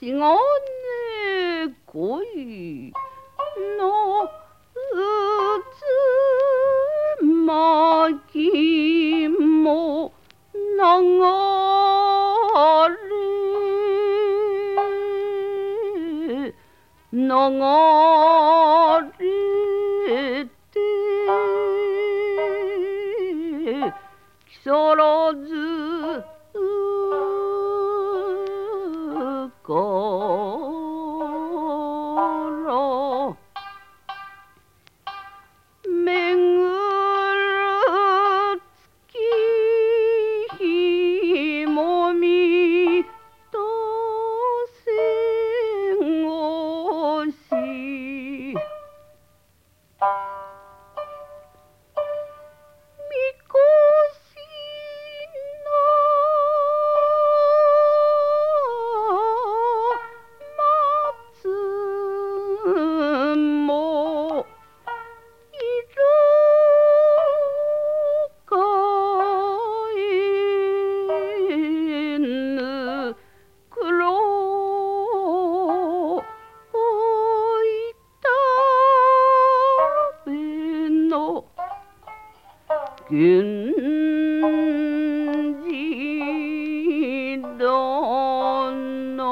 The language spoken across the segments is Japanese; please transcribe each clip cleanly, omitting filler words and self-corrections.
시간의恋の渦巻きも流れ流れて木更津から巡る月日もみとせごしみこしの松も色変えぬ黒いたべの源氏殿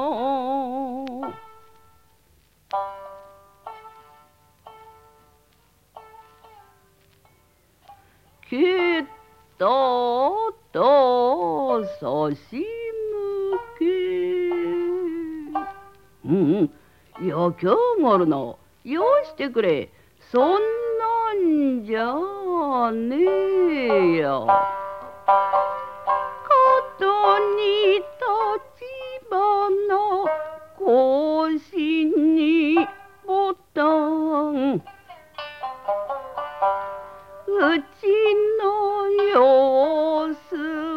切ったと差し向け焼き上がるなよしてくれそんなんじゃねえや角に立ち花腰にボタンうちの様子